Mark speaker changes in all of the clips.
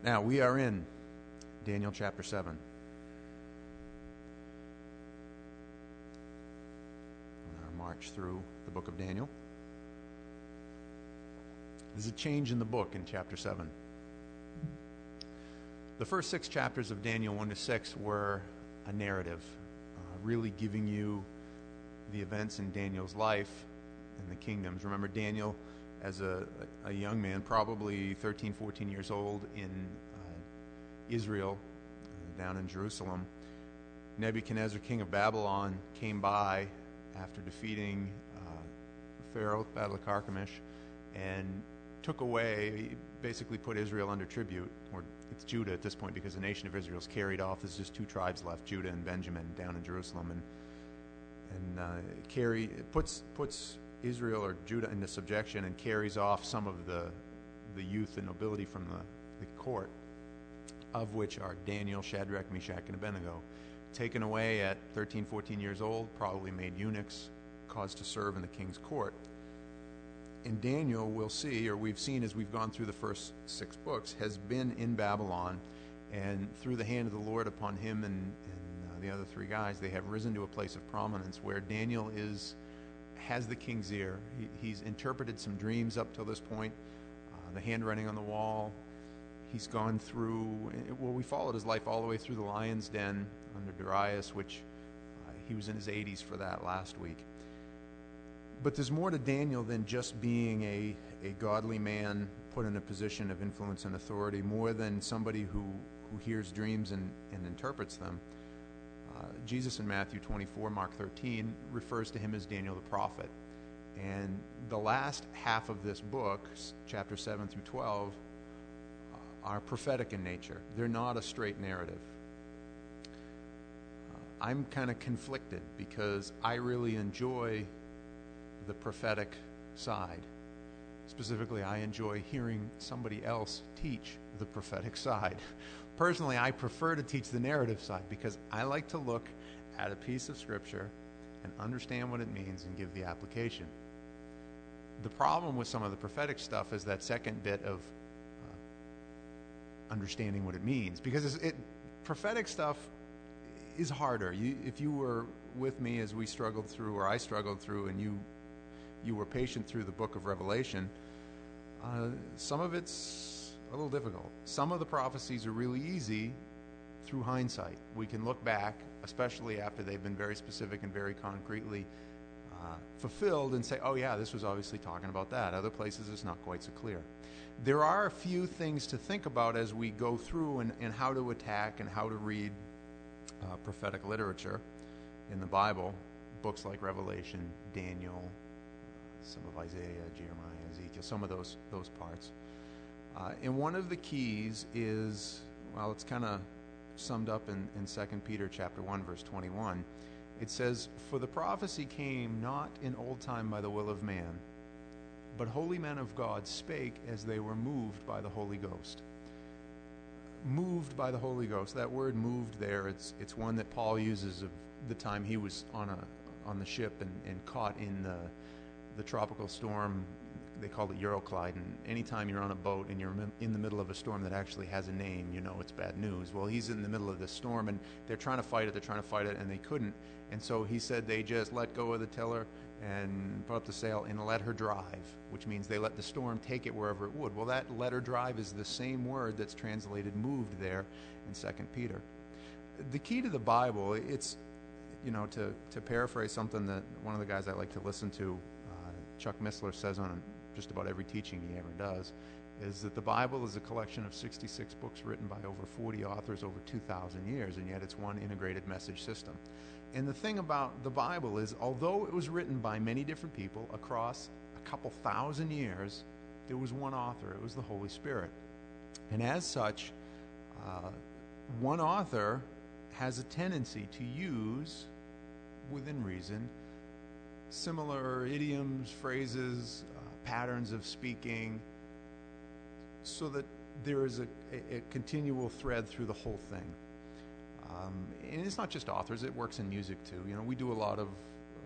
Speaker 1: Now, we are in Daniel chapter 7. On our march through the book of Daniel. There's a change in the book in chapter 7. The first 6 chapters of Daniel 1 to 6 were a narrative, really giving you the events in Daniel's life and the kingdoms. Remember, Daniel, as a young man, probably 13, 14 years old in Israel, down in Jerusalem, Nebuchadnezzar, king of Babylon, came by after defeating Pharaoh, Battle of Carchemish, and took away, basically put Israel under tribute, or it's Judah at this point because the nation of Israel is carried off. There's just 2 tribes left, Judah and Benjamin, down in Jerusalem, and puts Israel or Judah into subjection and carries off some of the youth and nobility from the court, of which are Daniel, Shadrach, Meshach, and Abednego. Taken away at 13, 14 years old, probably made eunuchs, caused to serve in the king's court. In Daniel, we'll see, or we've seen as we've gone through the first 6 books, has been in Babylon, and through the hand of the Lord upon him and the other 3 guys, they have risen to a place of prominence where Daniel has the king's ear. He's interpreted some dreams up till this point, the handwriting on the wall. He's gone through, well, we followed his life all the way through the lion's den under Darius, which he was in his 80s for that last week. But there's more to Daniel than just being a godly man put in a position of influence and authority, more than somebody who hears dreams and interprets them. Jesus in Matthew 24, Mark 13, refers to him as Daniel the prophet. And the last half of this book, chapter 7 through 12, are prophetic in nature. They're not a straight narrative. I'm kind of conflicted because I really enjoy the prophetic side. Specifically, I enjoy hearing somebody else teach the prophetic side. Personally, I prefer to teach the narrative side because I like to look at a piece of scripture and understand what it means and give the application. The problem with some of the prophetic stuff is that second bit of understanding what it means, because prophetic stuff is harder. If you were with me as we struggled through, or I struggled through, and you were patient through the book of Revelation, some of it's a little difficult. Some of the prophecies are really easy through hindsight. We can look back, especially after they've been very specific and very concretely fulfilled, and say, oh yeah, this was obviously talking about that. Other places it's not quite so clear. There are a few things to think about as we go through and how to attack and how to read prophetic literature in the Bible, books like Revelation, Daniel, some of Isaiah, Jeremiah, Ezekiel, some of those parts. And one of the keys is, well, it's kind of summed up in 2 Peter chapter 1, verse 21. It says, "For the prophecy came not in old time by the will of man, but holy men of God spake as they were moved by the Holy Ghost." Moved by the Holy Ghost. That word "moved" there, it's one that Paul uses of the time he was on the ship and caught in the tropical storm. They called it Euroclide, and anytime you're on a boat and you're in the middle of a storm that actually has a name, you know it's bad news. Well, he's in the middle of this storm, and they're trying to fight it, and they couldn't. And so he said they just let go of the tiller and put up the sail and let her drive, which means they let the storm take it wherever it would. Well, that "let her drive" is the same word that's translated "moved" there in 2 Peter. The key to the Bible, it's, to paraphrase something that one of the guys I like to listen to, Chuck Missler, says on just about every teaching he ever does, is that the Bible is a collection of 66 books written by over 40 authors over 2,000 years, and yet it's one integrated message system. And the thing about the Bible is, although it was written by many different people across a couple thousand years, there was one author. It was the Holy Spirit. And as such, one author has a tendency to use, within reason, similar idioms, phrases, patterns of speaking, so that there is a continual thread through the whole thing. And it's not just authors, it works in music too. We do a lot of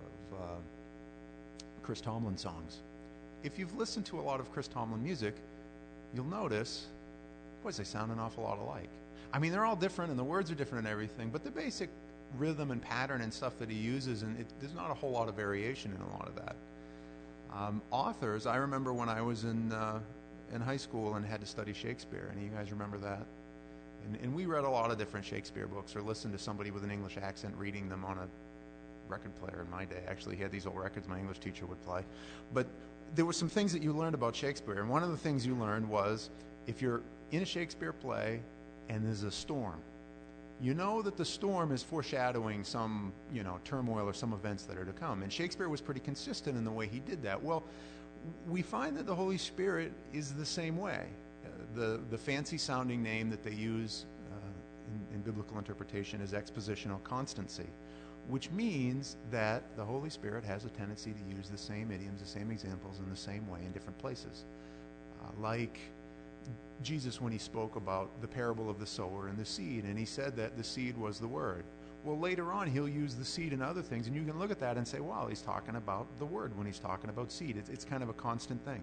Speaker 1: Chris Tomlin songs. If you've listened to a lot of Chris Tomlin music, you'll notice boys, they sound an awful lot alike. I mean, they're all different, and the words are different and everything, but the basic rhythm and pattern and stuff that he uses, and there's not a whole lot of variation in a lot of that. Authors, I remember when I was in high school and had to study Shakespeare, and you guys remember that? And we read a lot of different Shakespeare books, or listened to somebody with an English accent reading them on a record player in my day. Actually, he had these old records my English teacher would play. But there were some things that you learned about Shakespeare, and one of the things you learned was if you're in a Shakespeare play and there's a storm, you know that the storm is foreshadowing some, turmoil or some events that are to come. And Shakespeare was pretty consistent in the way he did that. Well, we find that the Holy Spirit is the same way. The fancy-sounding name that they use in biblical interpretation is expositional constancy, which means that the Holy Spirit has a tendency to use the same idioms, the same examples in the same way in different places. Like Jesus when he spoke about the parable of the sower and the seed, and he said that the seed was the word. Well, later on, he'll use the seed and other things, and you can look at that and say, wow, he's talking about the word when he's talking about seed. It's kind of a constant thing.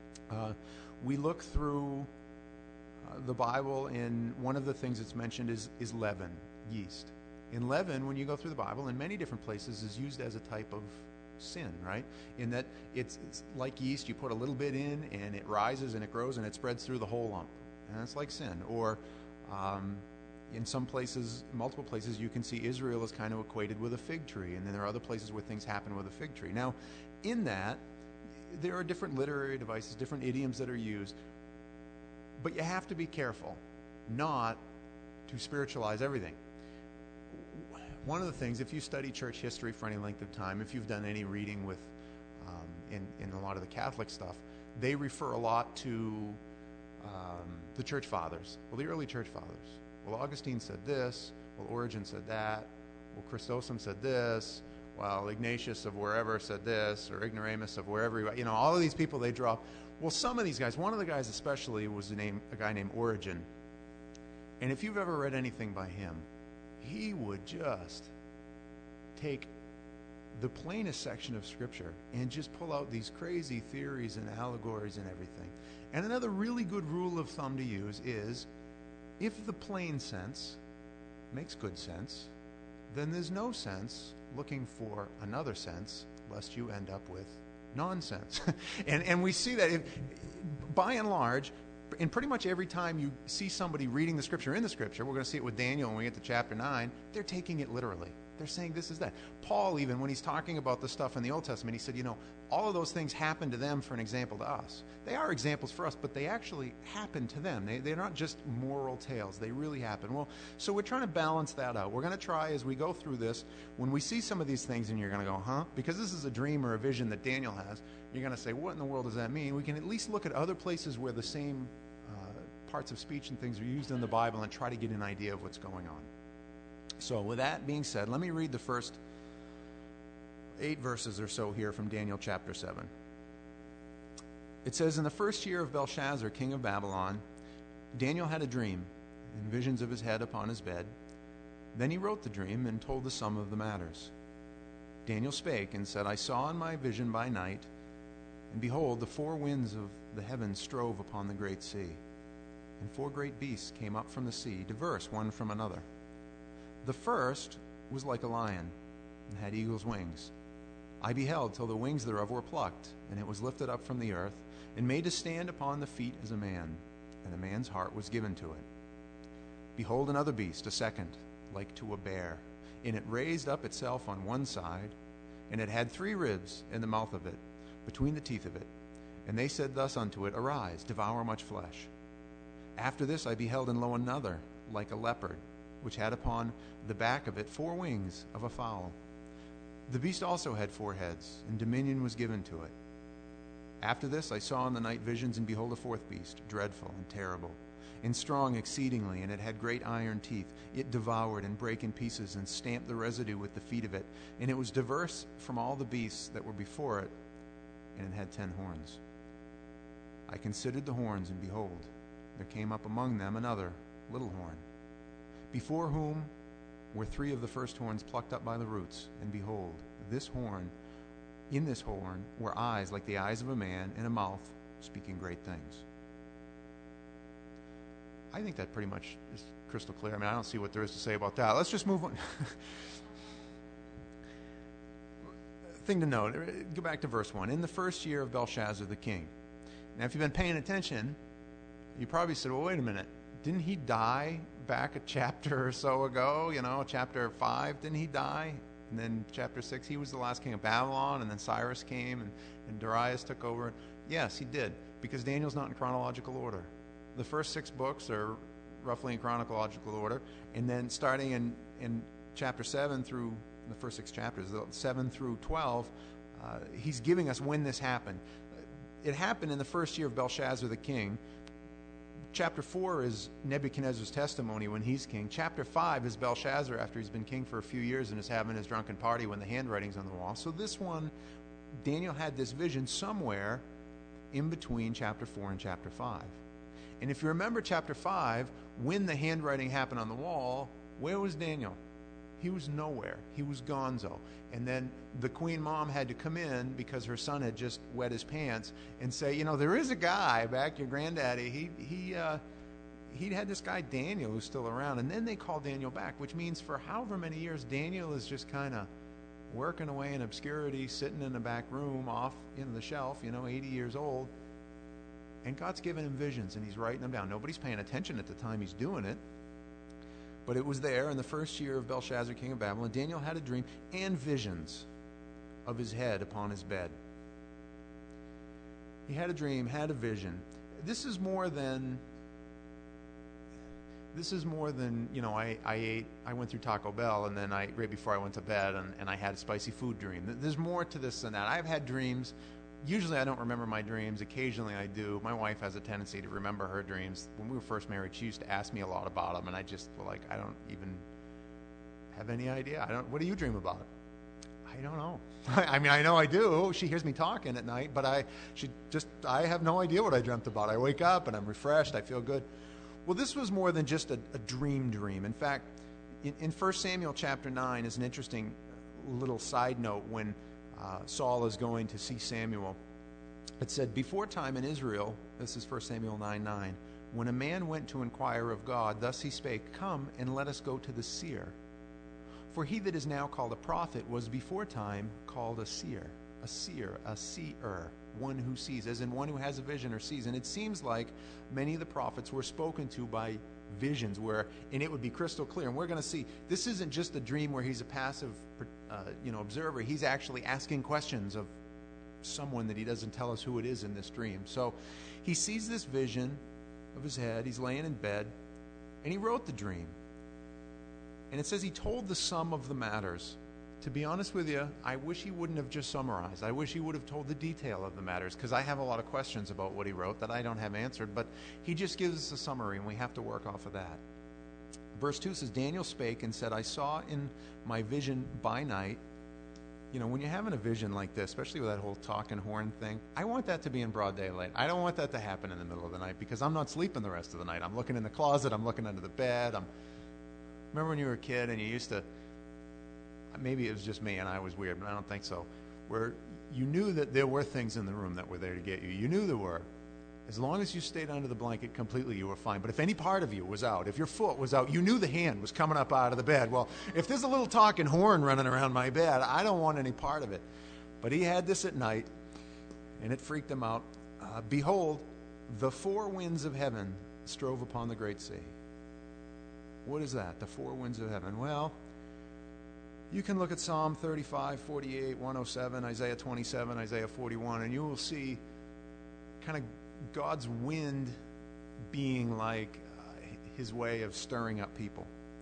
Speaker 1: We look through the Bible, and one of the things that's mentioned is leaven, yeast. And leaven, when you go through the Bible, in many different places, is used as a type of sin, right? In that it's like yeast, you put a little bit in, and it rises, and it grows, and it spreads through the whole lump. And it's like sin. Or in some places, multiple places, you can see Israel is kind of equated with a fig tree, and then there are other places where things happen with a fig tree. Now, in that, there are different literary devices, different idioms that are used, but you have to be careful not to spiritualize everything. One of the things, if you study church history for any length of time, if you've done any reading with in a lot of the Catholic stuff, they refer a lot to the church fathers. Well, the early church fathers. Well, Augustine said this. Well, Origen said that. Well, Chrysostom said this. Well, Ignatius of wherever said this, or Ignoramus of wherever, all of these people they draw. Well, some of these guys, one of the guys especially was a guy named Origen. And if you've ever read anything by him, he would just take the plainest section of Scripture and just pull out these crazy theories and allegories and everything. And another really good rule of thumb to use is, if the plain sense makes good sense, then there's no sense looking for another sense, lest you end up with nonsense. and we see that, by and large, in pretty much every time you see somebody reading the Scripture in the Scripture, we're going to see it with Daniel when we get to chapter 9, they're taking it literally. They're saying this is that. Paul, even when he's talking about the stuff in the Old Testament, he said, all of those things happen to them for an example to us. They are examples for us, but they actually happen to them. They're not just moral tales. They really happen. Well, so we're trying to balance that out. We're going to try, as we go through this, when we see some of these things and you're going to go, huh? Because this is a dream or a vision that Daniel has, you're going to say, what in the world does that mean? We can at least look at other places where the same parts of speech and things are used in the Bible and try to get an idea of what's going on. So with that being said, let me read the first 8 verses or so here from Daniel chapter 7. It says, in the first year of Belshazzar, king of Babylon, Daniel had a dream and visions of his head upon his bed. Then he wrote the dream and told the sum of the matters. Daniel spake and said, I saw in my vision by night, and behold, the 4 winds of the heavens strove upon the great sea. And 4 great beasts came up from the sea, diverse one from another. The first was like a lion, and had eagle's wings. I beheld till the wings thereof were plucked, and it was lifted up from the earth, and made to stand upon the feet as a man, and a man's heart was given to it. Behold another beast, a second, like to a bear, and it raised up itself on one side, and it had 3 ribs in the mouth of it, between the teeth of it. And they said thus unto it, Arise, devour much flesh. After this I beheld, and lo, another, like a leopard, which had upon the back of it 4 wings of a fowl. The beast also had 4 heads, and dominion was given to it. After this I saw in the night visions, and behold, a 4th beast, dreadful and terrible, and strong exceedingly, and it had great iron teeth. It devoured and brake in pieces, and stamped the residue with the feet of it. And it was diverse from all the beasts that were before it, and it had 10 horns. I considered the horns, and behold, there came up among them another little horn, before whom were 3 of the first horns plucked up by the roots. And behold, in this horn were eyes like the eyes of a man, and a mouth speaking great things. I think that pretty much is crystal clear. I mean, I don't see what there is to say about that. Let's just move on. Thing to note, go back to verse 1. In the first year of Belshazzar the king. Now, if you've been paying attention, you probably said, well, wait a minute. Didn't he die back a chapter or so ago? Chapter 5, didn't he die? And then chapter 6, he was the last king of Babylon, and then Cyrus came, and Darius took over. Yes, he did, because Daniel's not in chronological order. The first 6 books are roughly in chronological order, and then starting in chapter 7 through the first 6 chapters, 7 through 12, he's giving us when this happened. It happened in the first year of Belshazzar the king. Chapter 4 is Nebuchadnezzar's testimony when he's king. Chapter 5 is Belshazzar after he's been king for a few years and is having his drunken party when the handwriting's on the wall. So this one, Daniel had this vision somewhere in between chapter 4 and chapter 5. And if you remember chapter 5, when the handwriting happened on the wall, where was Daniel? He was nowhere. He was gonzo. And then the queen mom had to come in because her son had just wet his pants and say, there is a guy back, your granddaddy. He had this guy Daniel who's still around. And then they call Daniel back, which means for however many years, Daniel is just kind of working away in obscurity, sitting in the back room off the shelf, 80 years old. And God's given him visions, and he's writing them down. Nobody's paying attention at the time he's doing it. But it was there in the first year of Belshazzar, king of Babylon. Daniel had a dream and visions of his head upon his bed. He had a dream, had a vision. This is more than, I went through Taco Bell, and then right before I went to bed, and I had a spicy food dream. There's more to this than that. I've had dreams. Usually I don't remember my dreams. Occasionally I do. My wife has a tendency to remember her dreams. When we were first married, she used to ask me a lot about them, and I just feel like I don't even have any idea. What do you dream about? I don't know. I mean, I know I do. She hears me talking at night, but I have no idea what I dreamt about. I wake up and I'm refreshed. I feel good. Well, this was more than just a dream. In fact, in 1 Samuel chapter 9 is an interesting little side note when Saul is going to see Samuel. It said, before time in Israel, this is 1 Samuel 9:9, when a man went to inquire of God, thus he spake, come and let us go to the seer. For he that is now called a prophet was before time called a seer, one who sees, as in one who has a vision or sees. And it seems like many of the prophets were spoken to by visions and it would be crystal clear. And we're going to see, this isn't just a dream where he's a passive observer. He's actually asking questions of someone that he doesn't tell us who it is in this dream. So he sees this vision of his head. He's laying in bed, and he wrote the dream. And it says he told the sum of the matters. To be honest with you, I wish he wouldn't have just summarized. I wish he would have told the detail of the matters, because I have a lot of questions about what he wrote that I don't have answered. But he just gives us a summary, and we have to work off of that. Verse 2 says, Daniel spake and said, I saw in my vision by night. When you're having a vision like this, especially with that whole talking horn thing, I want that to be in broad daylight. I don't want that to happen in the middle of the night, because I'm not sleeping the rest of the night. I'm looking in the closet. I'm looking under the bed. Remember when you were a kid and you used to, maybe it was just me and I was weird, but I don't think so, where you knew that there were things in the room that were there to get you. You knew there were. As long as you stayed under the blanket completely, you were fine. But if any part of you was out, if your foot was out, you knew the hand was coming up out of the bed. Well, if there's a little talking horn running around my bed, I don't want any part of it. But he had this at night, and it freaked him out. Behold, the four winds of heaven strove upon the great sea. What is that? The four winds of heaven. Well, you can look at Psalm 35, 48, 107, Isaiah 27, Isaiah 41, and you will see kind of God's wind being like his way of stirring up people.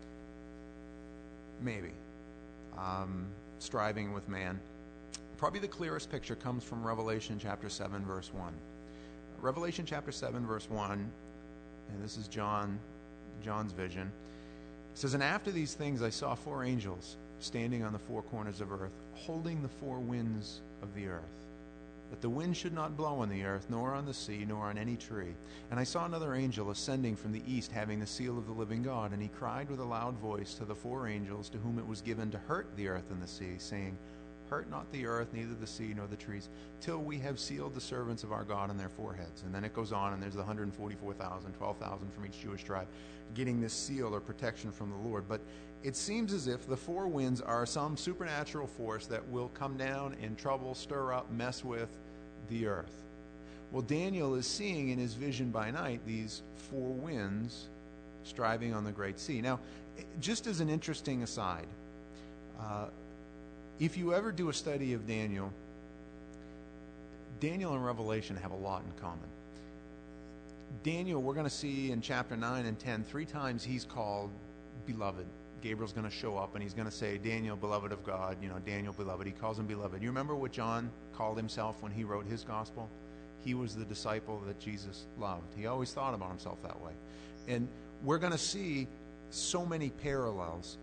Speaker 1: Maybe. Striving with man. Probably the clearest picture comes from Revelation chapter 7, verse 1. Revelation chapter 7, verse 1, and this is John's vision. It says, and after these things I saw four angels standing on the four corners of earth, holding the four winds of the earth, that the wind should not blow on the earth, nor on the sea, nor on any tree. And I saw another angel ascending from the east, having the seal of the living God. And he cried with a loud voice to the four angels to whom it was given to hurt the earth and the sea, saying, hurt not the earth, neither the sea nor the trees, till we have sealed the servants of our God on their foreheads. And then it goes on, and there's the 144,000, 12,000 from each Jewish tribe, getting this seal or protection from the Lord. But it seems as if the four winds are some supernatural force that will come down and trouble, stir up, mess with the earth. Well, Daniel is seeing in his vision by night these four winds striving on the great sea. Now, just as an interesting aside, if you ever do a study of Daniel and Revelation have a lot in common. Daniel, we're going to see in chapter 9 and 10, 3 times he's called beloved. Gabriel's going to show up and he's going to say, Daniel, beloved of God, Daniel, beloved. He calls him beloved. You remember what John called himself when he wrote his gospel? He was the disciple that Jesus loved. He always thought about himself that way. And we're going to see so many parallels.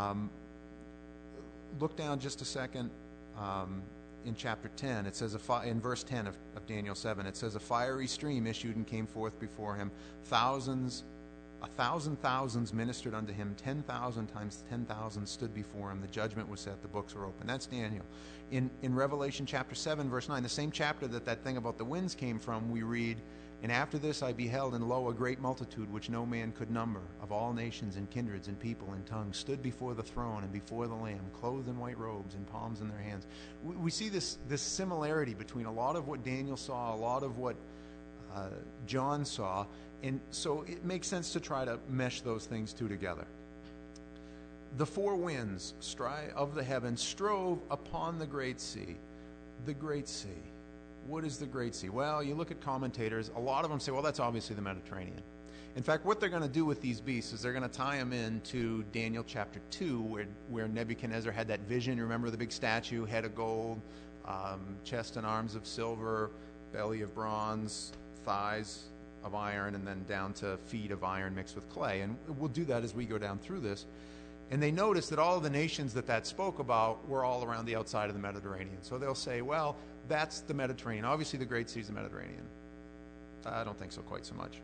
Speaker 1: Look down just a second in chapter 10. It says, in verse 10 of Daniel 7, it says, a fiery stream issued and came forth before him. Thousands ministered unto him. 10,000 times 10,000 stood before him. The judgment was set. The books were open. That's Daniel. In Revelation chapter 7, verse 9, the same chapter that thing about the winds came from, we read, and after this I beheld, and lo, a great multitude, which no man could number, of all nations and kindreds and people and tongues, stood before the throne and before the Lamb, clothed in white robes and palms in their hands. We see this similarity between a lot of what Daniel saw, a lot of what John saw, and so it makes sense to try to mesh those things two together. The four winds of the heavens strove upon the great sea. The great sea. What is the Great Sea? Well, you look at commentators, a lot of them say, well, that's obviously the Mediterranean. In fact, what they're going to do with these beasts is they're going to tie them into Daniel chapter 2, where Nebuchadnezzar had that vision. Remember the big statue, head of gold, chest and arms of silver, belly of bronze, thighs of iron, and then down to feet of iron mixed with clay. And we'll do that as we go down through this. And they notice that all of the nations that spoke about were all around the outside of the Mediterranean. So they'll say, well, that's the Mediterranean. Obviously, the Great Sea is the Mediterranean. I don't think so quite so much.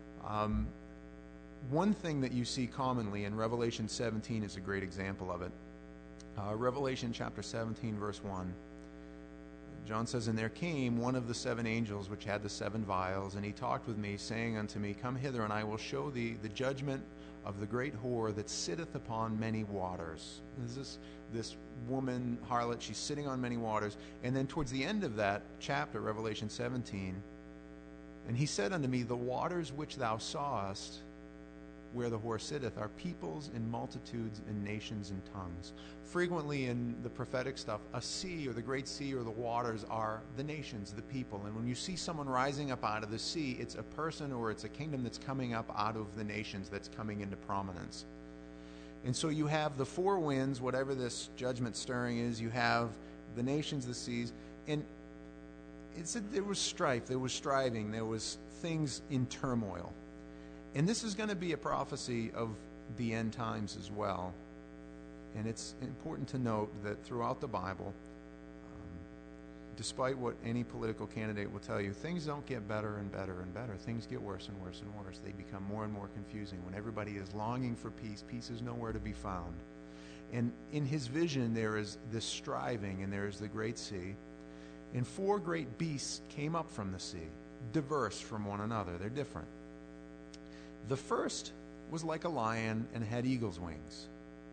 Speaker 1: One thing that you see commonly in Revelation 17 is a great example of it. Revelation chapter 17, verse 1. John says, and there came one of the 7 angels which had the 7 vials, and he talked with me, saying unto me, come hither, and I will show thee the judgment of the great whore that sitteth upon many waters. This woman, harlot, she's sitting on many waters. And then towards the end of that chapter, Revelation 17, and he said unto me, the waters which thou sawest, where the whore sitteth, are peoples and multitudes and nations and tongues. Frequently in the prophetic stuff, a sea or the great sea or the waters are the nations, the people. And when you see someone rising up out of the sea, it's a person or it's a kingdom that's coming up out of the nations, that's coming into prominence. And so you have the 4 winds, whatever this judgment stirring is, you have the nations, the seas, and it said there was strife, there was striving, there was things in turmoil. And this is going to be a prophecy of the end times as well. And it's important to note that throughout the Bible, despite what any political candidate will tell you, things don't get better and better and better. Things get worse and worse and worse. They become more and more confusing. When everybody is longing for peace, peace is nowhere to be found. And in his vision, there is this striving, and there is the great sea. And 4 great beasts came up from the sea, diverse from one another. They're different. The first was like a lion and had eagle's wings.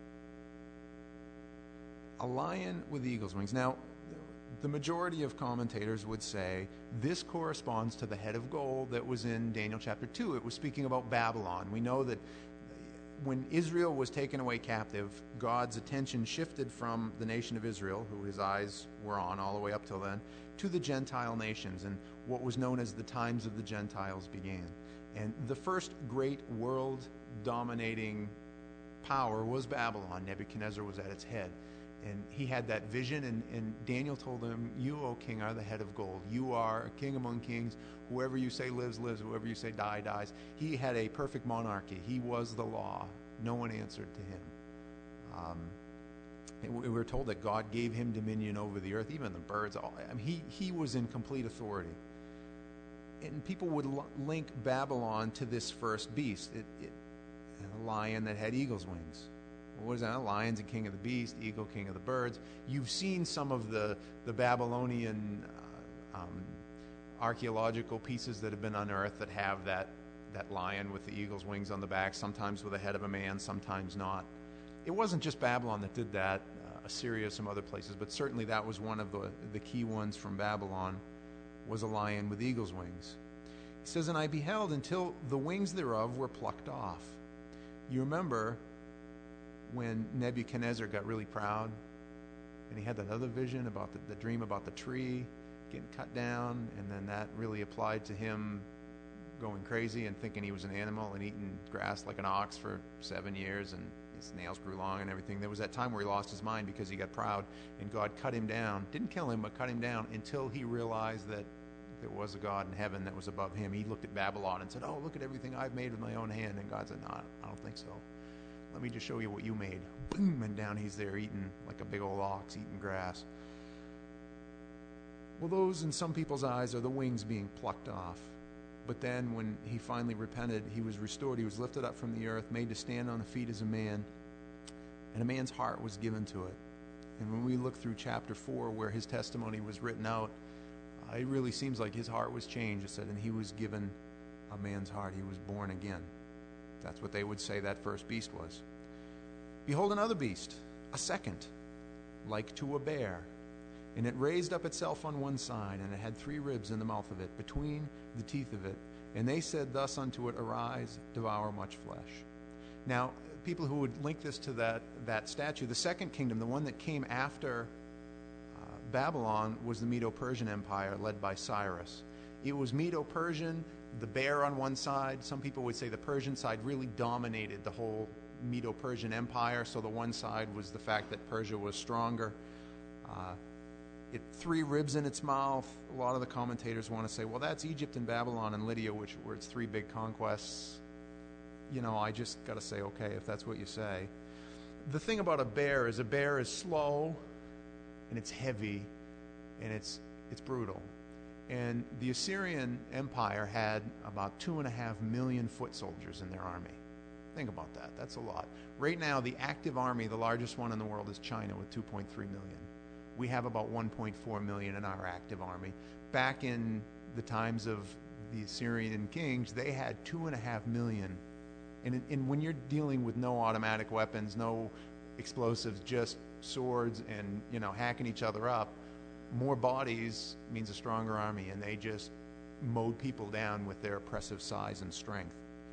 Speaker 1: A lion with eagle's wings. Now, the majority of commentators would say this corresponds to the head of gold that was in Daniel chapter 2. It was speaking about Babylon. We know that when Israel was taken away captive, God's attention shifted from the nation of Israel, who his eyes were on all the way up till then, to the Gentile nations, and what was known as the times of the Gentiles began. And the first great world-dominating power was Babylon. Nebuchadnezzar was at its head. And he had that vision, and Daniel told him, you, O king, are the head of gold. You are a king among kings. Whoever you say lives, lives. Whoever you say die, dies. He had a perfect monarchy. He was the law. No one answered to him. We were told that God gave him dominion over the earth, even the birds. He was in complete authority. And people would link Babylon to this first beast, a lion that had eagle's wings. What is that? Lions and king of the beast, eagle, king of the birds. You've seen some of the Babylonian archaeological pieces that have been unearthed that have that lion with the eagle's wings on the back, sometimes with the head of a man, sometimes not. It wasn't just Babylon that did that, Assyria, some other places, but certainly that was one of the key ones from Babylon, was a lion with eagle's wings. He says, and I beheld until the wings thereof were plucked off. You remember when Nebuchadnezzar got really proud and he had that other vision about the dream about the tree getting cut down, and then that really applied to him going crazy and thinking he was an animal and eating grass like an ox for 7 years, and his nails grew long and everything. There was that time where he lost his mind because he got proud, and God cut him down. Didn't kill him, but cut him down until he realized that there was a God in heaven that was above him. He looked at Babylon and said, oh, look at everything I've made with my own hand. And God said, no, I don't think so. Let me just show you what you made. Boom, and down he's there eating like a big old ox, eating grass. Well, those in some people's eyes are the wings being plucked off. But then when he finally repented, he was restored. He was lifted up from the earth, made to stand on the feet as a man, and a man's heart was given to it. And when we look through chapter 4, where his testimony was written out, it really seems like his heart was changed. It said, and he was given a man's heart. He was born again. That's what they would say that first beast was. Behold, another beast, a second, like to a bear. And it raised up itself on one side, and it had 3 ribs in the mouth of it, between the teeth of it. And they said thus unto it, arise, devour much flesh. Now, people who would link this to that statue, the second kingdom, the one that came after Babylon, was the Medo-Persian Empire led by Cyrus. It was Medo-Persian, the bear on one side. Some people would say the Persian side really dominated the whole Medo-Persian Empire, so the one side was the fact that Persia was stronger. It 3 ribs in its mouth. A lot of the commentators want to say, well, that's Egypt and Babylon and Lydia, which were its 3 big conquests. You know, I just got to say, okay, if that's what you say. The thing about a bear is slow, and it's heavy, and it's brutal. And the Assyrian Empire had about 2.5 million foot soldiers in their army. Think about that. That's a lot. Right now, the active army, the largest one in the world, is China with 2.3 million. We have about 1.4 million in our active army. Back in the times of the Assyrian kings, they had 2.5 million. And when you're dealing with no automatic weapons, no explosives, just swords and, you know, hacking each other up, more bodies means a stronger army, and they just mowed people down with their oppressive size and strength.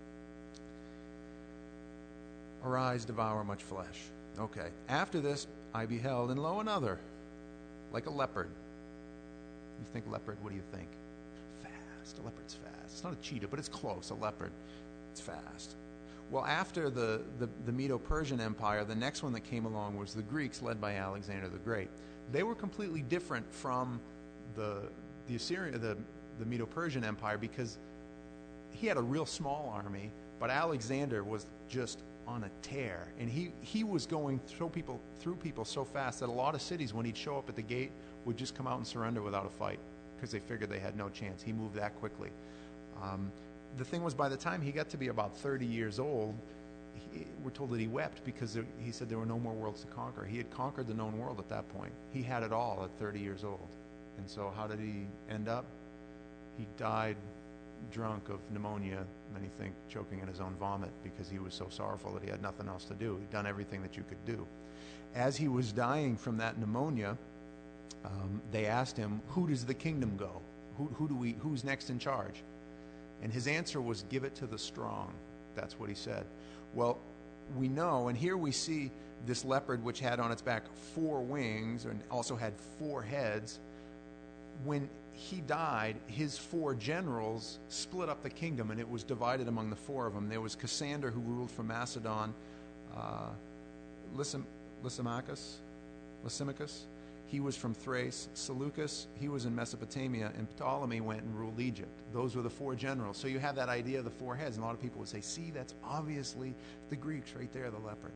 Speaker 1: Arise, devour much flesh. Okay. After this, I beheld, and lo, another, like a leopard. You think leopard, what do you think? Fast. A leopard's fast. It's not a cheetah, but it's close. A leopard. It's fast. Well, after the Medo-Persian Empire, the next one that came along was the Greeks, led by Alexander the Great. They were completely different from the Medo-Persian Empire, because he had a real small army, but Alexander was just on a tear, and he was going through people so fast that a lot of cities, when he'd show up at the gate, would just come out and surrender without a fight, because they figured they had no chance. He moved that quickly. The thing was, by the time he got to be about 30 years old, we're told that he wept, because he said there were no more worlds to conquer. He had conquered the known world at that point. He had it all at 30 years old. And so how did he end up? He died drunk of pneumonia, many think choking in his own vomit, because he was so sorrowful that he had nothing else to do. He'd done everything that you could do. As he was dying from that pneumonia, they asked him, who does the kingdom go? Who's next in charge? And his answer was, give it to the strong. That's what he said. Well, we know, and here we see this leopard, which had on its back 4 wings and also had 4 heads. When he died, his 4 generals split up the kingdom, and it was divided among the 4 of them. There was Cassander, who ruled from Macedon, Lysimachus, he was from Thrace, Seleucus, he was in Mesopotamia, and Ptolemy went and ruled Egypt. Those were the 4 generals. So you have that idea of the 4 heads, and a lot of people would say, see, that's obviously the Greeks right there, the leopard.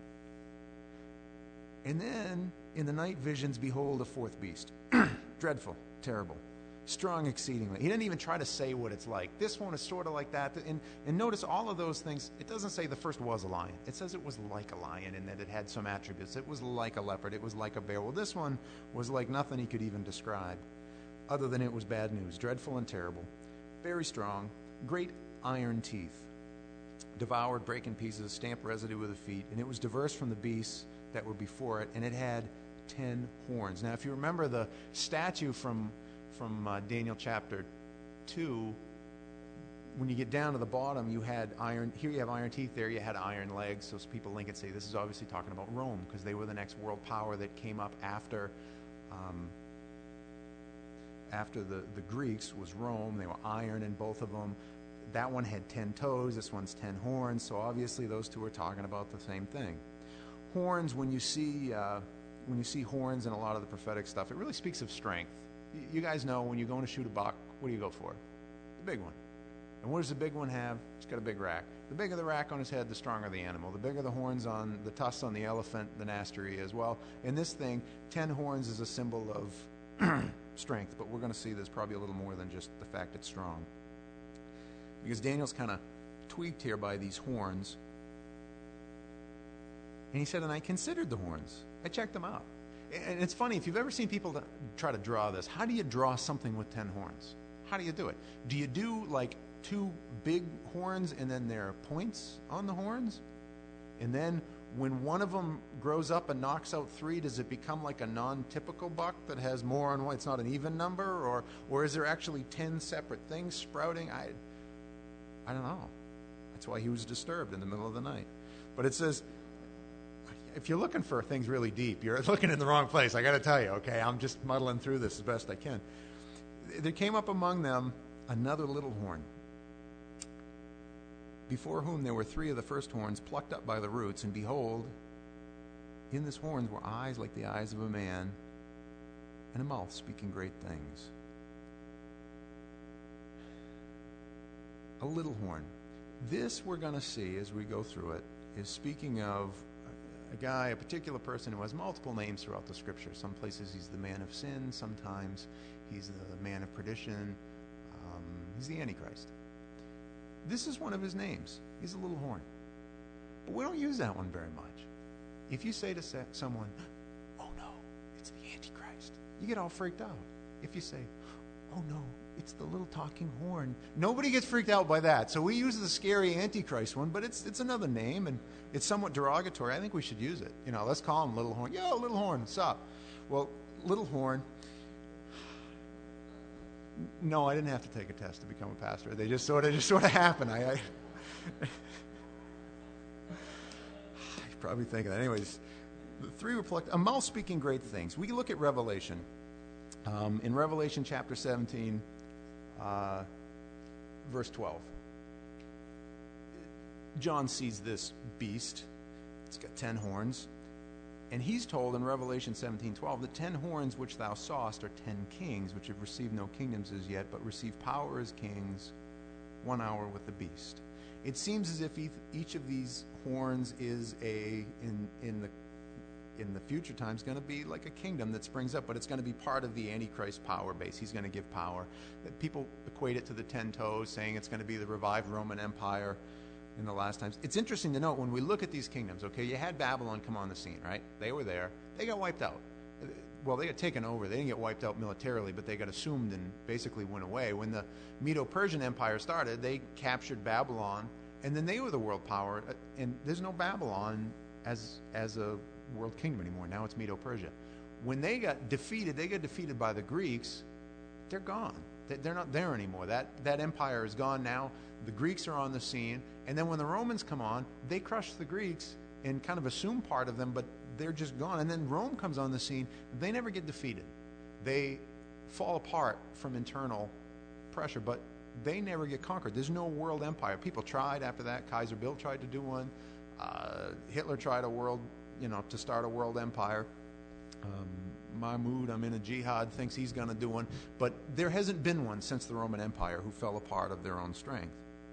Speaker 1: And then, in the night visions, behold, a 4th beast. Dreadful, terrible. strong exceedingly. He didn't even try to say what it's like. This one is sort of like that. And notice all of those things. It doesn't say the first was a lion. It says it was like a lion and that it had some attributes. It was like a leopard. It was like a bear. Well, this one was like nothing he could even describe other than it was bad news, dreadful and terrible, very strong, great iron teeth, devoured, break in pieces, stamped residue with the feet, and it was diverse from the beasts that were before it, and it had 10 horns. Now, if you remember the statue from Daniel chapter 2, when you get down to the bottom, you had iron. Here you have iron teeth. There you had iron legs. So people link it, say this is obviously talking about Rome because they were the next world power that came up after the Greeks was Rome. They were iron in both of them. That one had 10 toes. This one's 10 horns. So obviously those two are talking about the same thing. Horns, when you see horns in a lot of the prophetic stuff, it really speaks of strength. You guys know when you're going to shoot a buck, what do you go for? The big one. And what does the big one have? It's got a big rack. The bigger the rack on his head, the stronger the animal. The bigger the horns on the tusks on the elephant, the nastier he is. Well, in this thing, 10 horns is a symbol of strength, but we're going to see there's probably a little more than just the fact it's strong. Because Daniel's kind of tweaked here by these horns. And he said, and I considered the horns. I checked them out. And it's funny, if you've ever seen people try to draw this, how do you draw something with 10 horns? How do you do it? Do you do like 2 big horns and then there are points on the horns? And then when one of them grows up and knocks out 3, does it become like a non-typical buck that has more on one? It's not an even number? Or is there actually 10 separate things sprouting? I don't know. That's why he was disturbed in the middle of the night. But it says, if you're looking for things really deep, you're looking in the wrong place. I got to tell you, okay? I'm just muddling through this as best I can. There came up among them another little horn, before whom there were 3 of the first horns plucked up by the roots, and behold, in this horns were eyes like the eyes of a man, and a mouth speaking great things. A little horn. This we're going to see as we go through it is speaking of a guy, a particular person who has multiple names throughout the scripture. Some places he's the man of sin, sometimes he's the man of perdition, he's the Antichrist. This is one of his names. He's a little horn. But we don't use that one very much. If you say to someone, oh no, it's the Antichrist, you get all freaked out. If you say, oh no, it's the little talking horn, nobody gets freaked out by that. So we use the scary Antichrist one, but it's another name, and it's somewhat derogatory. I think we should use it. Let's call him Little Horn. Yo, Little Horn, what's up? Well, Little Horn, no, I didn't have to take a test to become a pastor. They just sort of happened. You're probably thinking that. Anyways, the 3 were plucked. A mouth speaking great things. We look at Revelation. In Revelation chapter 17, verse 12. John sees this beast. It's got 10 horns. And he's told in Revelation 17:12, the 10 horns which thou sawest are 10 kings, which have received no kingdoms as yet, but receive power as kings 1 hour with the beast. It seems as if each of these horns is in the future times going to be like a kingdom that springs up, but it's going to be part of the Antichrist power base. He's going to give power. People equate it to the 10 toes, saying it's going to be the revived Roman Empire in the last times. It's interesting to note when we look at these kingdoms, okay, you had Babylon come on the scene, right? They were there. They got wiped out. Well, they got taken over. They didn't get wiped out militarily, but they got assumed and basically went away. When the Medo-Persian Empire started, they captured Babylon, and then they were the world power, and there's no Babylon as a world kingdom anymore. Now it's Medo-Persia. When they got defeated by the Greeks. They're gone. They're not there anymore. That empire is gone now. The Greeks are on the scene. And then when the Romans come on, they crush the Greeks and kind of assume part of them, but they're just gone. And then Rome comes on the scene. They never get defeated. They fall apart from internal pressure, but they never get conquered. There's no world empire. People tried after that. Kaiser Bill tried to do one. Hitler tried to start a world empire. Mahmud Ahmadinejad thinks he's going to do one, but there hasn't been one since the Roman Empire who fell apart of their own strength.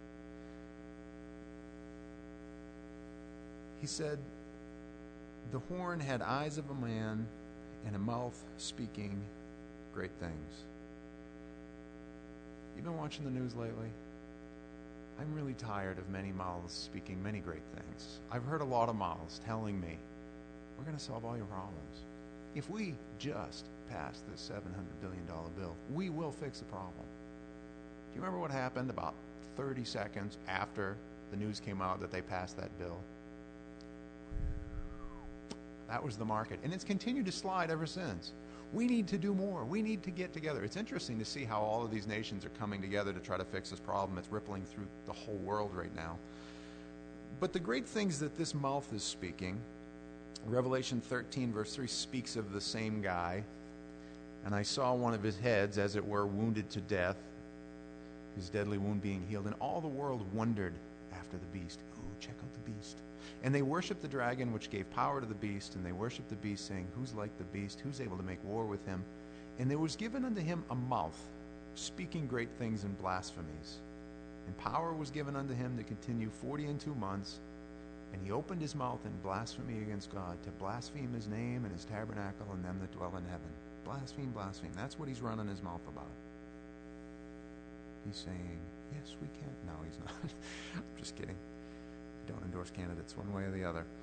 Speaker 1: He said, the horn had eyes of a man and a mouth speaking great things. You been watching the news lately? I'm really tired of many mouths speaking many great things. I've heard a lot of mouths telling me, we're going to solve all your problems. If we just pass this $700 billion bill, we will fix the problem. Do you remember what happened about 30 seconds after the news came out that they passed that bill? That was the market. And it's continued to slide ever since. We need to do more. We need to get together. It's interesting to see how all of these nations are coming together to try to fix this problem. It's rippling through the whole world right now. But the great things that this mouth is speaking, Revelation 13 verse 3 speaks of the same guy. And I saw one of his heads, as it were, wounded to death, his deadly wound being healed. And all the world wondered after the beast. Ooh, check out the beast. And they worshiped the dragon, which gave power to the beast, and they worshiped the beast, saying, who's like the beast? Who's able to make war with him? And there was given unto him a mouth, speaking great things and blasphemies. And power was given unto him to continue 42 months. And he opened his mouth in blasphemy against God, to blaspheme his name and his tabernacle and them that dwell in heaven. Blaspheme, blaspheme. That's what he's running his mouth about. He's saying, yes, we can. No, he's not. I'm just kidding. Don't endorse candidates one way or the other.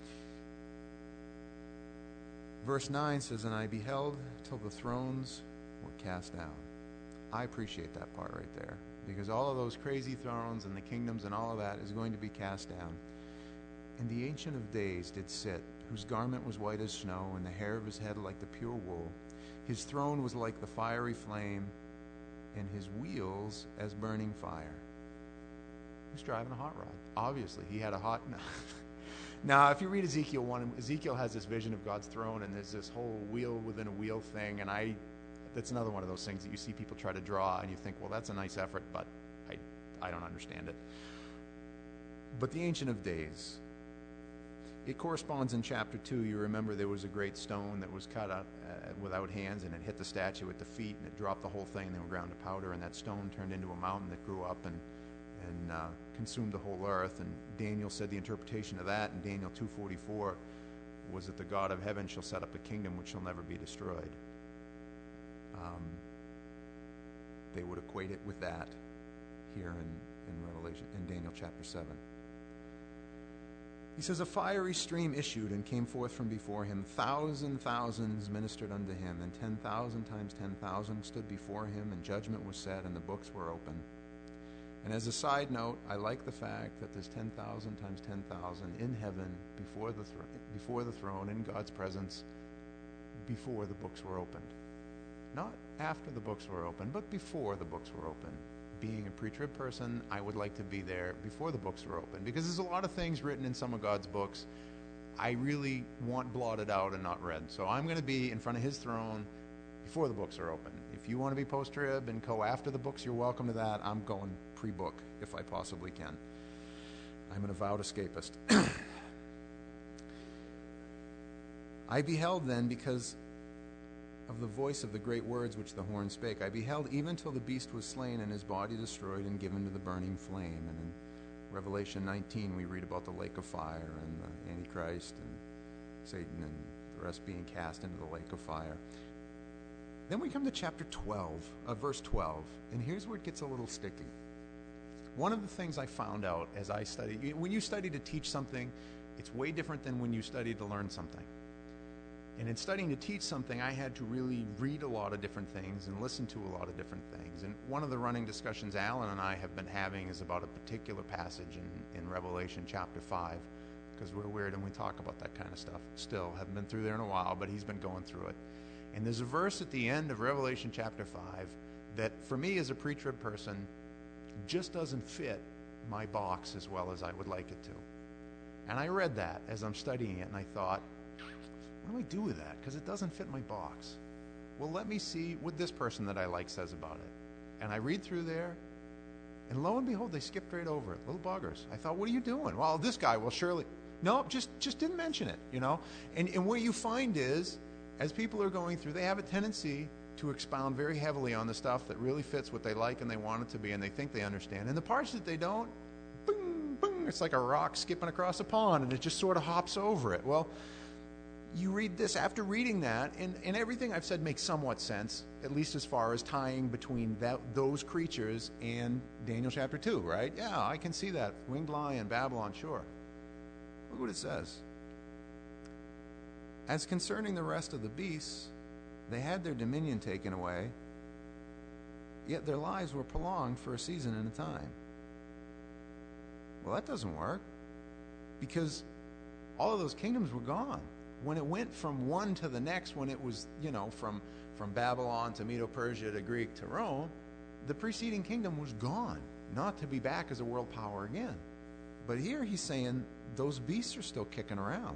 Speaker 1: Verse 9 says, and I beheld till the thrones were cast down. I appreciate that part right there, because all of those crazy thrones and the kingdoms and all of that is going to be cast down. And the Ancient of Days did sit, whose garment was white as snow, and the hair of his head like the pure wool. His throne was like the fiery flame, and his wheels as burning fire. He's driving a hot rod. Obviously, he had a hot... Now, if you read Ezekiel 1, Ezekiel has this vision of God's throne, and there's this whole wheel within a wheel thing, and that's another one of those things that you see people try to draw, and you think, well, that's a nice effort, but I don't understand it. But the Ancient of Days, it corresponds in chapter 2. You remember there was a great stone that was cut out without hands, and it hit the statue at the feet, and it dropped the whole thing, and they were ground to powder, and that stone turned into a mountain that grew up and consumed the whole earth. And Daniel said the interpretation of that in Daniel 2:44 was that the God of heaven shall set up a kingdom which shall never be destroyed. They would equate it with that here in Revelation, in Daniel chapter 7. He says, a fiery stream issued and came forth from before him. Thousands ministered unto him, and 10,000 times 10,000 stood before him, and judgment was set, and the books were open. And as a side note, I like the fact that there's 10,000 times 10,000 in heaven before the throne, in God's presence, before the books were opened. Not after the books were opened, but before the books were opened. Being a pre-trib person, I would like to be there before the books were open, because there's a lot of things written in some of God's books I really want blotted out and not read. So I'm going to be in front of his throne before the books are open. If you want to be post-trib and go after the books, you're welcome to that. I'm going pre-book if I possibly can. I'm an avowed escapist. I beheld then, because of the voice of the great words which the horn spake, I beheld even till the beast was slain and his body destroyed and given to the burning flame. And in Revelation 19 we read about the lake of fire and the Antichrist and Satan and the rest being cast into the lake of fire. Then we come to chapter 12, verse 12, and here's where it gets a little sticky. One of the things I found out as I studied, when you study to teach something, it's way different than when you study to learn something. And in studying to teach something, I had to really read a lot of different things and listen to a lot of different things. And one of the running discussions Alan and I have been having is about a particular passage in Revelation chapter 5, because we're weird and we talk about that kind of stuff still. Haven't been through there in a while, but he's been going through it. And there's a verse at the end of Revelation chapter 5 that, for me as a pre-trib person, just doesn't fit my box as well as I would like it to. And I read that as I'm studying it, and I thought, what do I do with that? Because it doesn't fit my box. Well, let me see what this person that I like says about it. And I read through there, and lo and behold, they skipped right over it. Little buggers. I thought, what are you doing? Well, this guy will surely... No, just didn't mention it, you know? And what you find is, as people are going through, they have a tendency to expound very heavily on the stuff that really fits what they like and they want it to be and they think they understand. And the parts that they don't, boom, boom, it's like a rock skipping across a pond and it just sort of hops over it. Well, you read this, after reading that, and everything I've said makes somewhat sense, at least as far as tying between those creatures and Daniel chapter 2, right? Yeah, I can see that. Winged lion, Babylon, sure. Look what it says. As concerning the rest of the beasts, they had their dominion taken away, yet their lives were prolonged for a season and a time. Well, that doesn't work, because all of those kingdoms were gone. When it went from one to the next, when it was, from Babylon to Medo-Persia to Greek to Rome, the preceding kingdom was gone, not to be back as a world power again. But here he's saying those beasts are still kicking around.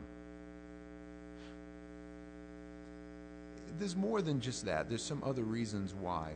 Speaker 1: There's more than just that. There's some other reasons why.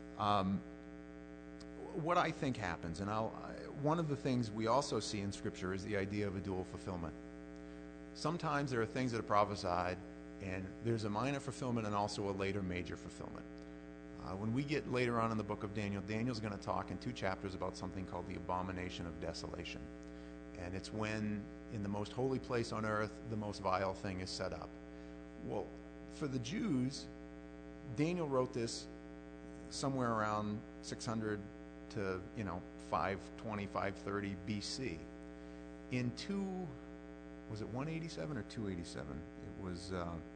Speaker 1: What I think happens, and one of the things we also see in Scripture is the idea of a dual fulfillment. Sometimes there are things that are prophesied, and there's a minor fulfillment and also a later major fulfillment. When we get later on in the book of Daniel, Daniel's going to talk in 2 chapters about something called the abomination of desolation. And it's when, in the most holy place on earth, the most vile thing is set up. Well, for the Jews, Daniel wrote this somewhere around 600 to 520, 530 BC. In 187 or 287? It was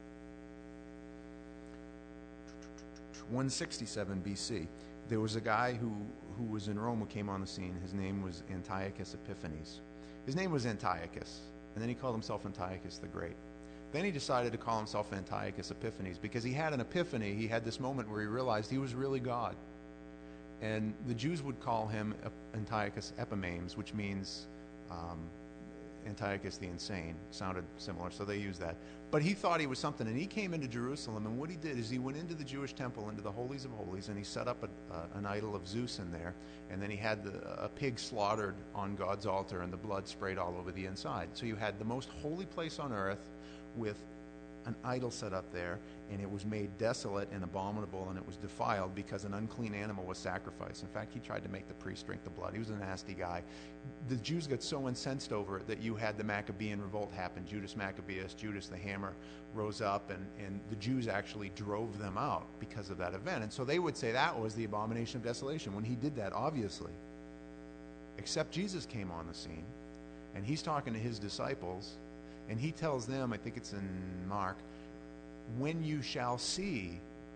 Speaker 1: 167 BC. There was a guy who was in Rome who came on the scene. His name was Antiochus Epiphanes. His name was Antiochus, and then he called himself Antiochus the Great. Then he decided to call himself Antiochus Epiphanes because he had an epiphany. He had this moment where he realized he was really God. And the Jews would call him Antiochus Epimanes, which means Antiochus the Insane. Sounded similar, so they used that. But he thought he was something, and he came into Jerusalem, and what he did is he went into the Jewish temple, into the holies of holies, and he set up an idol of Zeus in there, and then he had a pig slaughtered on God's altar, and the blood sprayed all over the inside. So you had the most holy place on earth with an idol set up there, and it was made desolate and abominable, and it was defiled because an unclean animal was sacrificed. In fact, he tried to make the priest drink the blood. He was a nasty guy. The Jews got so incensed over it that you had the Maccabean revolt happen. Judas Maccabeus, Judas the Hammer, rose up, and the Jews actually drove them out because of that event. And so they would say that was the abomination of desolation when he did that, obviously. Except Jesus came on the scene, and he's talking to his disciples, and he tells them, I think it's in Mark, when you shall see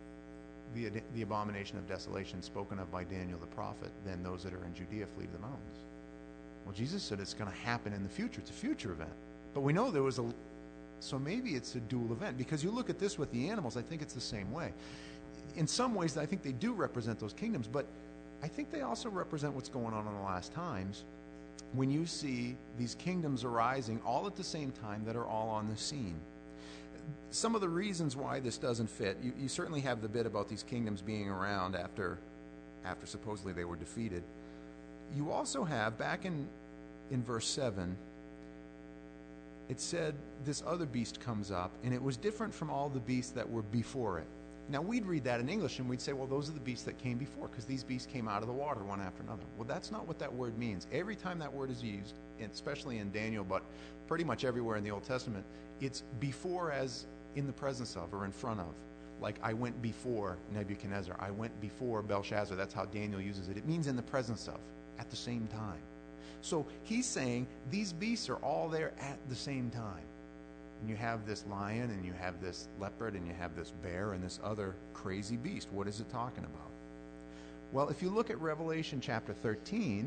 Speaker 1: the abomination of desolation spoken of by Daniel the prophet, then those that are in Judea flee to the mountains. Well, Jesus said it's going to happen in the future. It's a future event. But we know there was so maybe it's a dual event, because you look at this with the animals, I think it's the same way. In some ways, I think they do represent those kingdoms, but I think they also represent what's going on in the last times, when you see these kingdoms arising all at the same time that are all on the scene. Some of the reasons why this doesn't fit, you certainly have the bit about these kingdoms being around after supposedly they were defeated. You also have, back in verse 7, it said this other beast comes up, and it was different from all the beasts that were before it. Now, we'd read that in English, and we'd say, well, those are the beasts that came before, because these beasts came out of the water one after another. Well, that's not what that word means. Every time that word is used, especially in Daniel, but pretty much everywhere in the Old Testament, it's before as in the presence of or in front of. Like, I went before Nebuchadnezzar. I went before Belshazzar. That's how Daniel uses it. It means in the presence of, at the same time. So he's saying these beasts are all there at the same time. And you have this lion, and you have this leopard, and you have this bear, and this other crazy beast. What is it talking about? Well, if you look at Revelation chapter 13,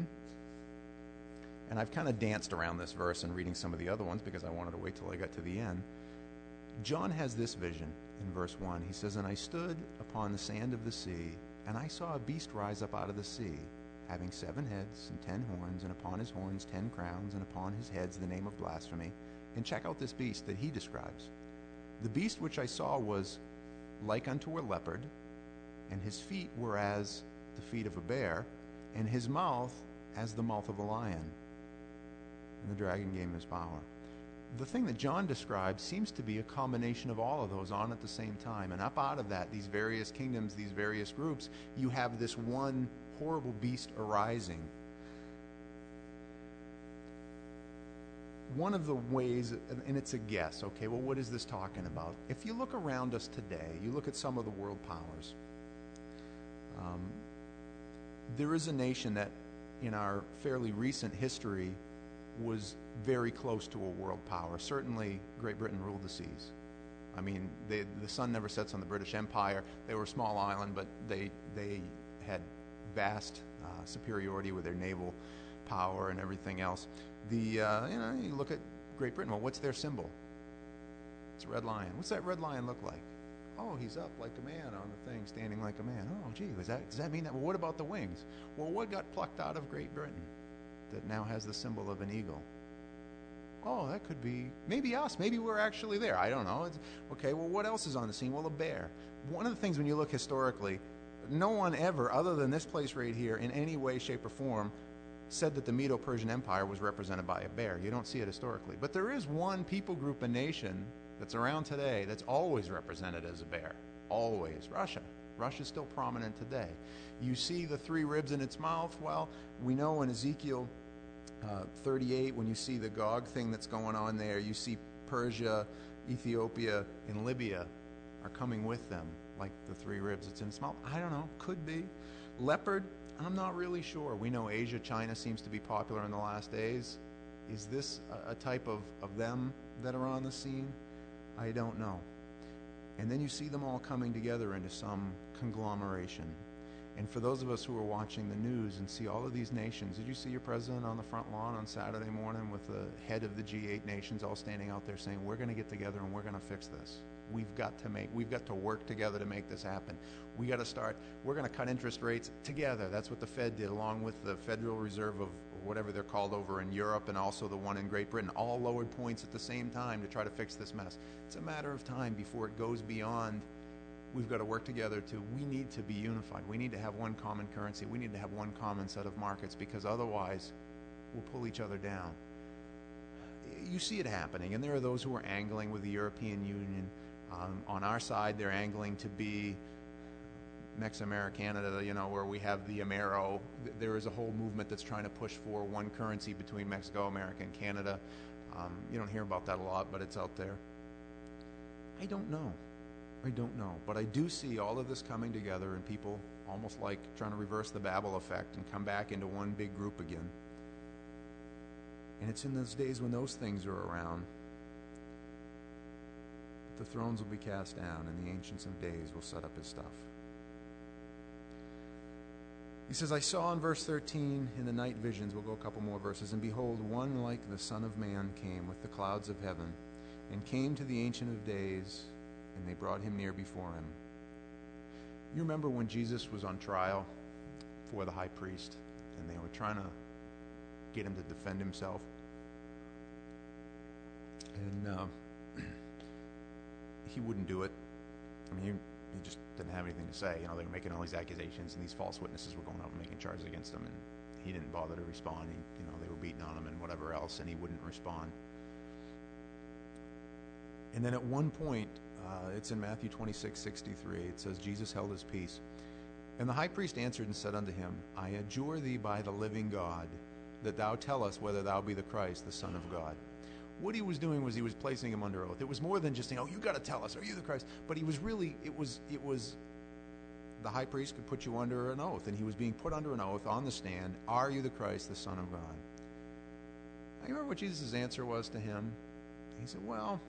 Speaker 1: and I've kind of danced around this verse and reading some of the other ones because I wanted to wait till I got to the end. John has this vision in verse 1. He says, "And I stood upon the sand of the sea, and I saw a beast rise up out of the sea, having 7 heads and 10 horns, and upon his horns 10 crowns, and upon his heads the name of blasphemy." And check out this beast that he describes. "The beast which I saw was like unto a leopard, and his feet were as the feet of a bear, and his mouth as the mouth of a lion. And the dragon gave him his power." The thing that John describes seems to be a combination of all of those on at the same time. And up out of that, these various kingdoms, these various groups, you have this one horrible beast arising. one of the ways, and it's a guess, okay, well, what is this talking about? If you look around us today, you look at some of the world powers, there is a nation that in our fairly recent history was very close to a world power. Certainly, Great Britain ruled the seas. I mean, the sun never sets on the British Empire. They were a small island, but they had vast superiority with their naval power and everything else. You look at Great Britain. Well, what's their symbol? It's a red lion. What's that red lion look like? Oh, he's up like a man on the thing, standing like a man. Oh, gee, does that mean that? Well, what about the wings? Well, what got plucked out of Great Britain that now has the symbol of an eagle? Oh, that could be maybe us. Maybe we're actually there. I don't know. Okay, well, what else is on the scene? Well, a bear. One of the things when you look historically, no one ever, other than this place right here, in any way, shape, or form, said that the Medo-Persian Empire was represented by a bear. You don't see it historically. But there is one people group, a nation, that's around today that's always represented as a bear. Always. Russia. Russia's still prominent today. You see the three ribs in its mouth. Well, we know in Ezekiel 38, when you see the Gog thing that's going on there, you see Persia, Ethiopia, and Libya are coming with them, like the three ribs that's in its mouth. I don't know. Could be. Leopard, I'm not really sure. We know Asia, China seems to be popular in the last days. Is this a type of them that are on the scene? I don't know. And then you see them all coming together into some conglomeration. And for those of us who are watching the news and see all of these nations, did you see your president on the front lawn on Saturday morning with the head of the G8 nations all standing out there saying, we're going to get together and we're going to fix this. We've got to work together to make this happen. We're going to cut interest rates together. That's what the Fed did, along with the Federal Reserve of whatever they're called over in Europe and also the one in Great Britain, all lowered points at the same time to try to fix this mess. It's a matter of time before it goes beyond. We've got to work together we need to be unified. We need to have one common currency. We need to have one common set of markets, because otherwise we'll pull each other down. You see it happening, and there are those who are angling with the European Union. On our side, they're angling to be Mex-Americanada, where we have the Amero. There is a whole movement that's trying to push for one currency between Mexico, America, and Canada. You don't hear about that a lot, but it's out there. I don't know, but I do see all of this coming together and people almost like trying to reverse the Babel effect and come back into one big group again. And it's in those days when those things are around that the thrones will be cast down and the Ancients of Days will set up his stuff. He says, I saw in verse 13 in the night visions, we'll go a couple more verses, and behold, one like the Son of Man came with the clouds of heaven, and came to the Ancient of Days, and they brought him near before him. You remember when Jesus was on trial for the high priest, and they were trying to get him to defend himself? And he wouldn't do it. I mean, he just didn't have anything to say. They were making all these accusations, and these false witnesses were going out and making charges against him, and he didn't bother to respond. They were beating on him and whatever else, and he wouldn't respond. And then at one point, it's in Matthew 26:63, it says, Jesus held his peace. And the high priest answered and said unto him, I adjure thee by the living God, that thou tell us whether thou be the Christ, the Son of God. What he was doing was he was placing him under oath. It was more than just saying, you got to tell us, are you the Christ? But he was really, it was the high priest could put you under an oath, and he was being put under an oath on the stand. Are you the Christ, the Son of God? I remember what Jesus' answer was to him. He said, well,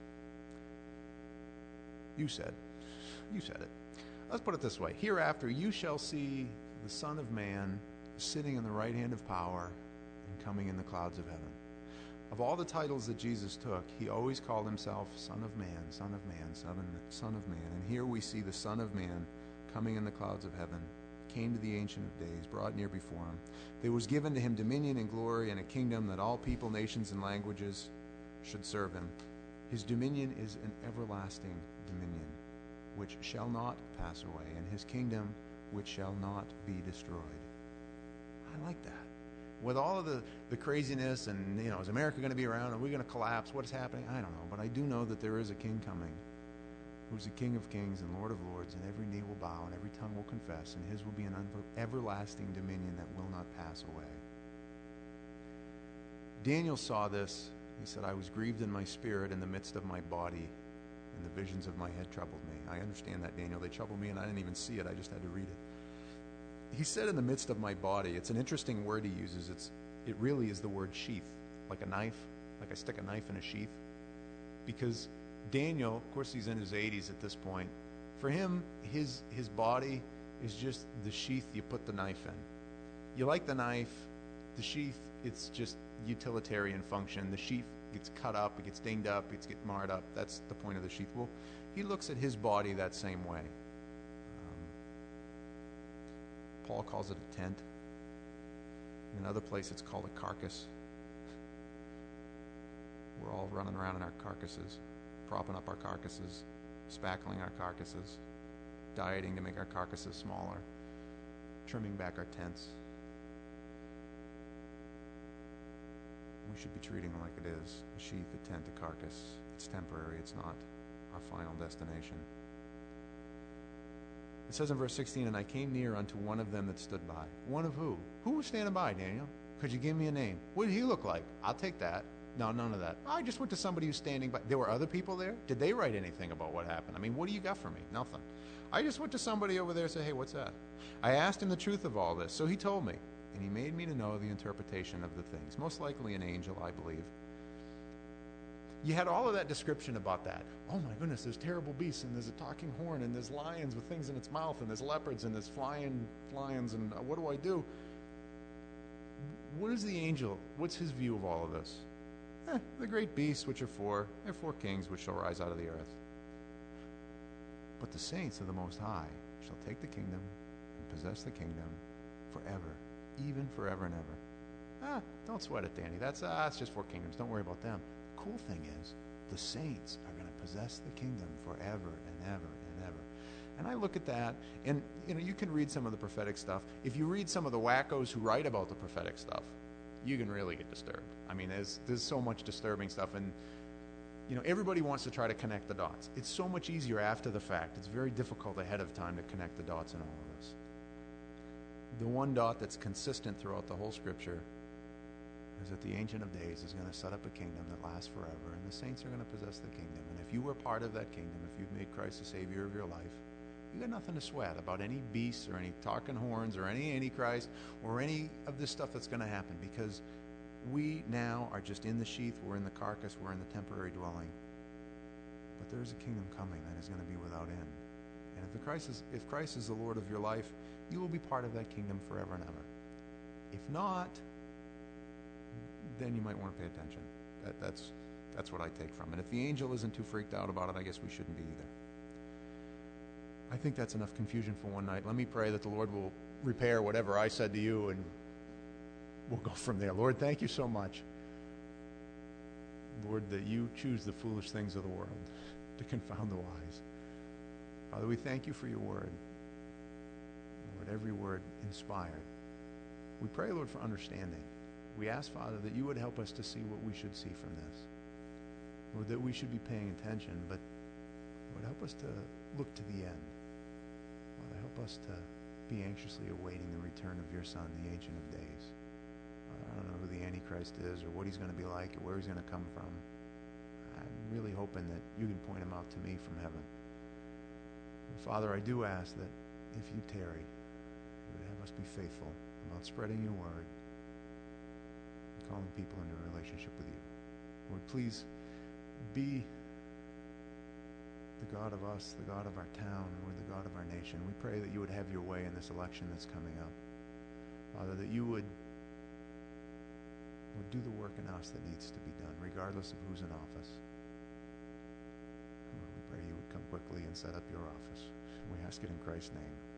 Speaker 1: you said it. Let's put it this way. Hereafter you shall see the Son of Man sitting in the right hand of power and coming in the clouds of heaven. Of all the titles that Jesus took, he always called himself Son of Man, Son of Man, Son of Man. And here we see the Son of Man coming in the clouds of heaven, came to the Ancient of Days, brought near before him. There was given to him dominion and glory and a kingdom that all people, nations, and languages should serve him. His dominion is an everlasting dominion, which shall not pass away, and his kingdom, which shall not be destroyed. I like that. With all of the craziness and, is America going to be around? Are we going to collapse? What is happening? I don't know. But I do know that there is a king coming who's the King of kings and Lord of lords, and every knee will bow and every tongue will confess, and his will be an everlasting dominion that will not pass away. Daniel saw this He said, I was grieved in my spirit in the midst of my body, and the visions of my head troubled me. I understand that, Daniel. They troubled me, and I didn't even see it. I just had to read it. He said in the midst of my body. It's an interesting word he uses. It really is the word sheath, like a knife, like I stick a knife in a sheath. Because Daniel, of course, he's in his 80s at this point. For him, his body is just the sheath you put the knife in. You like the knife, the sheath, it's just utilitarian function. The sheath gets cut up, it gets dinged up, it gets marred up. That's the point of the sheath. Well, he looks at his body that same way. Paul calls it a tent. In another place, it's called a carcass. We're all running around in our carcasses, propping up our carcasses, spackling our carcasses, dieting to make our carcasses smaller, trimming back our tents. We should be treating it like it is. A sheath, a tent, a carcass. It's temporary. It's not our final destination. It says in verse 16, and I came near unto one of them that stood by. One of who? Who was standing by, Daniel? Could you give me a name? What did he look like? I'll take that. No, none of that. I just went to somebody who's standing by. There were other people there? Did they write anything about what happened? I mean, what do you got for me? Nothing. I just went to somebody over there and said, hey, what's that? I asked him the truth of all this. So he told me. And he made me to know the interpretation of the things. Most likely an angel, I believe. You had all of that description about that. Oh my goodness, there's terrible beasts, and there's a talking horn, and there's lions with things in its mouth, and there's leopards, and there's flying lions, and what do I do? What is the angel? What's his view of all of this? The great beasts which are four, they're four kings which shall rise out of the earth. But the saints of the Most High shall take the kingdom and possess the kingdom forever, even forever and ever. Don't sweat it, Danny. That's just four kingdoms. Don't worry about them. The cool thing is, the saints are going to possess the kingdom forever and ever and ever. And I look at that, and you can read some of the prophetic stuff. If you read some of the wackos who write about the prophetic stuff, you can really get disturbed. I mean, there's so much disturbing stuff, and everybody wants to try to connect the dots. It's so much easier after the fact. It's very difficult ahead of time to connect the dots in all of this. The one dot that's consistent throughout the whole Scripture is that the Ancient of Days is going to set up a kingdom that lasts forever, and the saints are going to possess the kingdom. And if you were part of that kingdom, if you've made Christ the Savior of your life, you got nothing to sweat about any beasts or any talking horns or any Antichrist or any of this stuff that's going to happen, because we now are just in the sheath, we're in the carcass, we're in the temporary dwelling. But there is a kingdom coming that is going to be without end. And if Christ is the Lord of your life, you will be part of that kingdom forever and ever. If not, then you might want to pay attention. That's what I take from it. If the angel isn't too freaked out about it, I guess we shouldn't be either. I think that's enough confusion for one night. Let me pray that the Lord will repair whatever I said to you, and we'll go from there. Lord, thank you so much. Lord, that you choose the foolish things of the world to confound the wise. Father, we thank you for your word. Lord, every word inspired. We pray, Lord, for understanding. We ask, Father, that you would help us to see what we should see from this. Lord, that we should be paying attention, but Lord, help us to look to the end. Father, help us to be anxiously awaiting the return of your Son, the Ancient of Days. I don't know who the Antichrist is or what he's going to be like or where he's going to come from. I'm really hoping that you can point him out to me from heaven. And Father, I do ask that if you tarry, you would have us be faithful about spreading your word and calling people into a relationship with you. Lord, please be the God of us, the God of our town, Lord, the God of our nation. We pray that you would have your way in this election that's coming up. Father, that you would do the work in us that needs to be done, regardless of who's in office. We pray you would come quickly and set up your office. We ask it in Christ's name.